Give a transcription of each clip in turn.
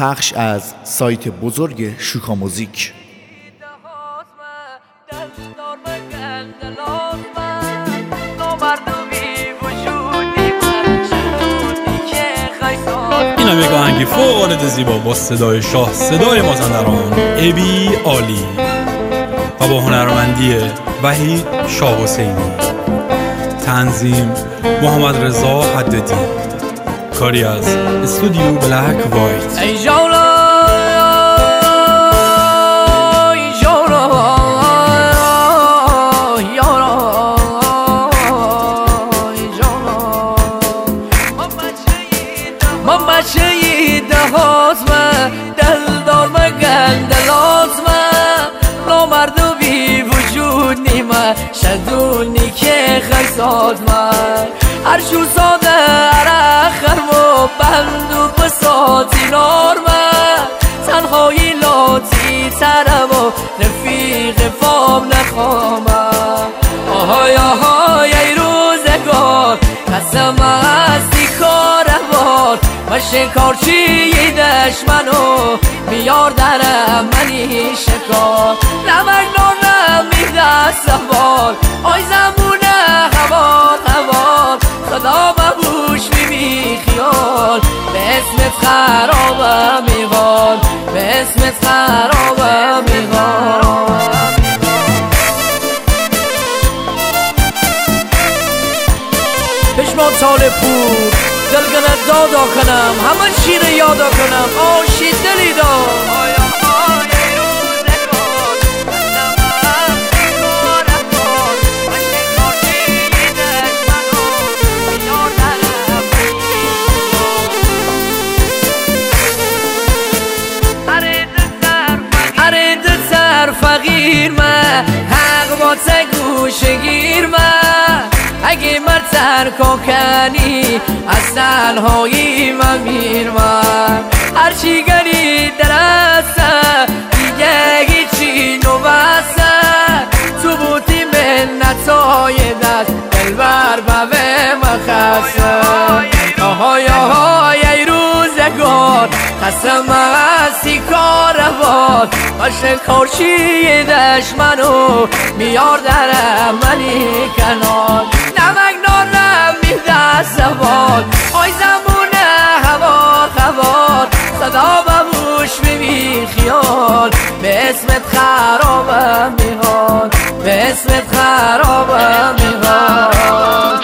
پخش از سایت بزرگ شوکا موزیک. این هم یک آهنگی فوق‌العاده زیبا با صدای شاه، صدای مازندران ابی عالی و با هنرمندی وحید شاه حسینی، تنظیم محمد رضا حددی، کاری از استودیو بلک وایت. ای جولا من بچه دهات و دلدار و گندلات و نامرد و بی وجود نیمه شدونی که خیصات من هر شو ساده عرق خرم و بند و بساتی نار من تنهایی لاتی ترم و رفیق فام نخوامم. آهای آهای ای روزگار قسم هستی کاروان و شکارچی دشمنو میار درم منی شکار نمک نارم میده سوال آی زمونه هوار هوار خدا ببوش میبی خیال به اسمت خرابم میغال به اسمت خرابم میغال. پشمان طالب پور دلگنه دادا کنم همه شیر یادا کنم آشی دلی دار. فقیر من حق با تگوش گیر من اگه من ترکا کنی از تنهایی من میر من هرچی گری درسته دیگه هیچی نوسته تو بودی منتای دست دلبر بوه من خسته. آهای آهای ای روزگار قسم هستی کاروان و شکارچی دشمنو میار درم منی کنار نمک نارم میده سوال آی زمونه هوار هوار صدا ببوش میبی خیال به اسمت خرابم میغال به اسمت خرابم میغال.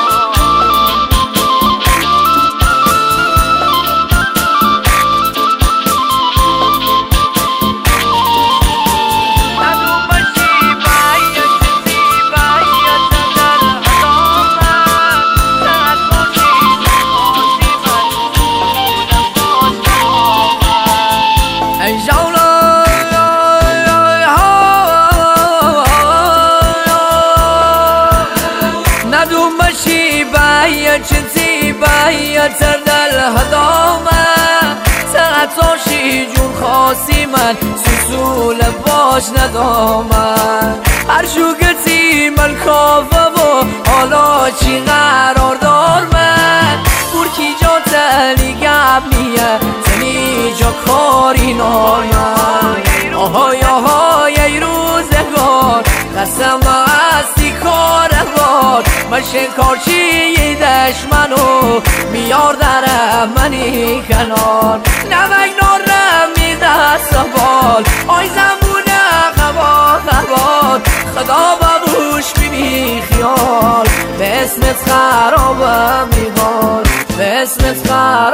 چنتی باید تردل هدامه ساعتاشی جون خاصی من سوسول باش ندامن هر شوگتی من کافه و حالا چی قرار دار من برکی جا تلی گب نیه تنی جا کاری نایم. آهای آهای ای روزگار قسم هستی کاروان و شکارچی دشمنو میار درم منی کنار نمک نارم میده سوال آی زمونه هوار هوار خدا ببوش میبی خیال به اسمت خرابم میغال به اسمت خرابم